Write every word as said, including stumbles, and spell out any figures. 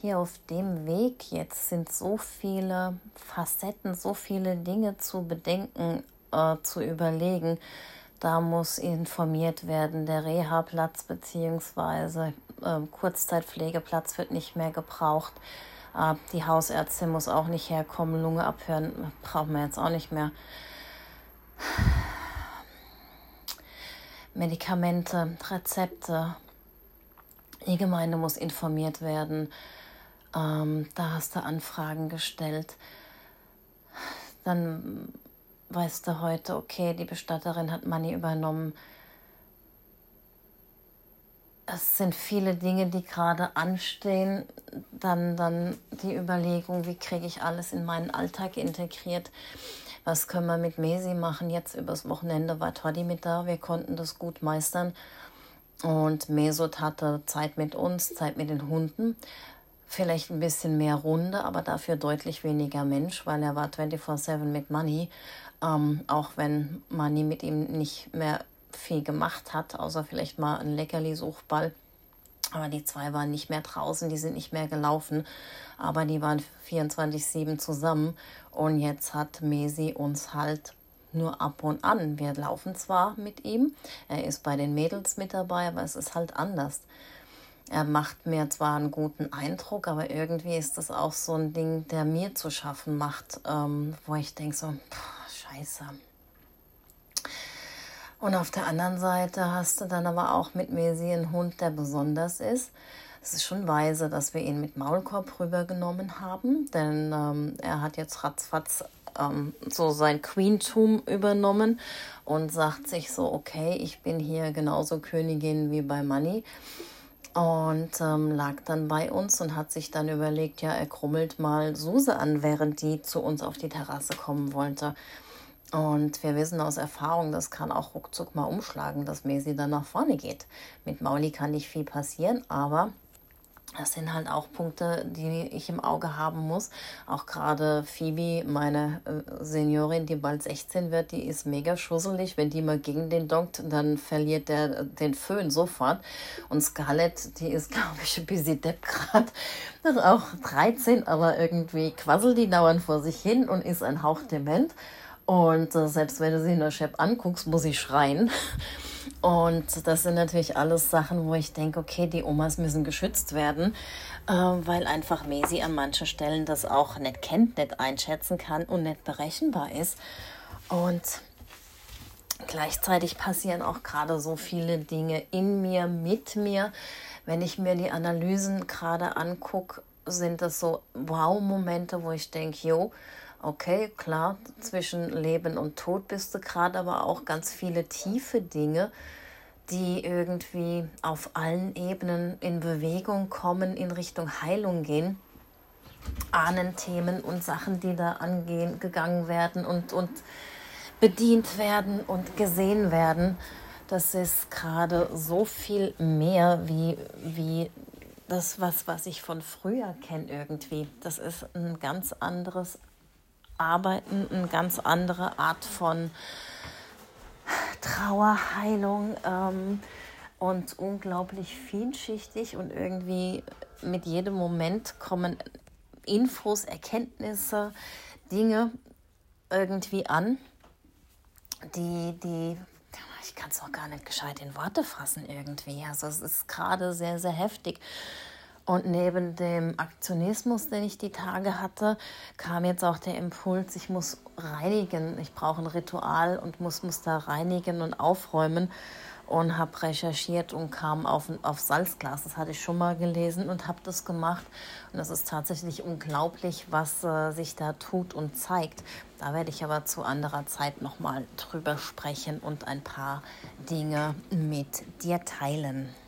hier auf dem Weg jetzt sind so viele Facetten, so viele Dinge zu bedenken, äh, zu überlegen. Da muss informiert werden, der Reha-Platz bzw. Äh, Kurzzeitpflegeplatz wird nicht mehr gebraucht. Äh, die Hausärztin muss auch nicht herkommen, Lunge abhören, brauchen wir jetzt auch nicht mehr. Medikamente, Rezepte, die Gemeinde muss informiert werden. Ähm, da hast du Anfragen gestellt. Dann weißt du heute, okay, die Bestatterin hat Money übernommen. Es sind viele Dinge, die gerade anstehen. Dann, dann die Überlegung, wie kriege ich alles in meinen Alltag integriert? Was können wir mit Mesi machen? Jetzt übers Wochenende war Toddy mit da. Wir konnten das gut meistern. Und Mesut hatte Zeit mit uns, Zeit mit den Hunden. Vielleicht ein bisschen mehr Runde, aber dafür deutlich weniger Mensch, weil er war vierundzwanzig sieben mit Money. Ähm, auch wenn Money mit ihm nicht mehr viel gemacht hat, außer vielleicht mal ein Leckerli-Suchball. Aber die zwei waren nicht mehr draußen, die sind nicht mehr gelaufen. Aber die waren vierundzwanzig sieben zusammen. Und jetzt hat Mesi uns halt nur ab und an. Wir laufen zwar mit ihm, er ist bei den Mädels mit dabei, aber es ist halt anders. Er macht mir zwar einen guten Eindruck, aber irgendwie ist das auch so ein Ding, der mir zu schaffen macht, ähm, wo ich denke so, pff, scheiße. Und auf der anderen Seite hast du dann aber auch mit Mesi einen Hund, der besonders ist. Es ist schon weise, dass wir ihn mit Maulkorb rübergenommen haben, denn ähm, er hat jetzt ratzfatz ähm, so sein Queentum übernommen und sagt sich so, okay, ich bin hier genauso Königin wie bei Money. Und ähm, lag dann bei uns und hat sich dann überlegt, ja, er krummelt mal Suse an, während die zu uns auf die Terrasse kommen wollte. Und wir wissen aus Erfahrung, das kann auch ruckzuck mal umschlagen, dass Mesi dann nach vorne geht. Mit Mauli kann nicht viel passieren, aber das sind halt auch Punkte, die ich im Auge haben muss. Auch gerade Phoebe, meine äh, Seniorin, die bald sechzehn wird, die ist mega schusselig. Wenn die mal gegen den donkt, dann verliert der den Föhn sofort. Und Scarlett, die ist, glaube ich, ein bisschen depp grad. Das ist auch dreizehn, aber irgendwie quasselt die dauernd vor sich hin und ist ein Hauch dement. Und äh, selbst wenn du sie in der Shep anguckst, muss sie schreien. Und das sind natürlich alles Sachen, wo ich denke, okay, die Omas müssen geschützt werden, äh, weil einfach Mesi an manchen Stellen das auch nicht kennt, nicht einschätzen kann und nicht berechenbar ist. Und gleichzeitig passieren auch gerade so viele Dinge in mir, mit mir. Wenn ich mir die Analysen gerade angucke, sind das so Wow-Momente, wo ich denke, jo, okay, klar, zwischen Leben und Tod bist du gerade, aber auch ganz viele tiefe Dinge, die irgendwie auf allen Ebenen in Bewegung kommen, in Richtung Heilung gehen. Ahnenthemen und Sachen, die da angehen, gegangen werden und, und bedient werden und gesehen werden. Das ist gerade so viel mehr wie, wie das, was, was ich von früher kenne irgendwie. Das ist ein ganz anderes Arbeiten, eine ganz andere Art von Trauerheilung ähm, und unglaublich vielschichtig und irgendwie mit jedem Moment kommen Infos, Erkenntnisse, Dinge irgendwie an, die, die ich kann es auch gar nicht gescheit in Worte fassen irgendwie. Also es ist gerade sehr, sehr heftig. Und neben dem Aktionismus, den ich die Tage hatte, kam jetzt auch der Impuls, ich muss reinigen. Ich brauche ein Ritual und muss, muss da reinigen und aufräumen. Und habe recherchiert und kam auf, auf Salzglas. Das hatte ich schon mal gelesen und habe das gemacht. Und es ist tatsächlich unglaublich, was äh, sich da tut und zeigt. Da werde ich aber zu anderer Zeit nochmal drüber sprechen und ein paar Dinge mit dir teilen.